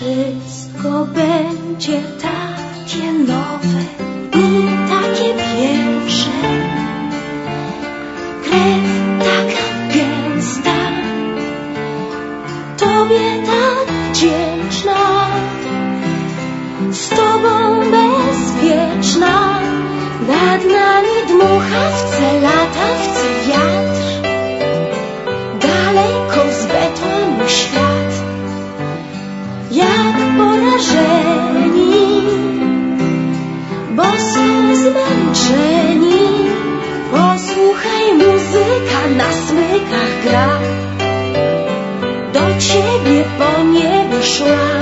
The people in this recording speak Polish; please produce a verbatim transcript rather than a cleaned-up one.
Wszystko będzie takie nowe i takie pierwsze. Krew taka gęsta, Tobie tak wdzięczna, z Tobą bezpieczna. Nad nami dmucha wce, lata wce wiatr, daleko z Betlemu świat. Jak porażeni, bo są zmęczeni, posłuchaj, muzyka na smykach gra. Do Ciebie po niebie szła.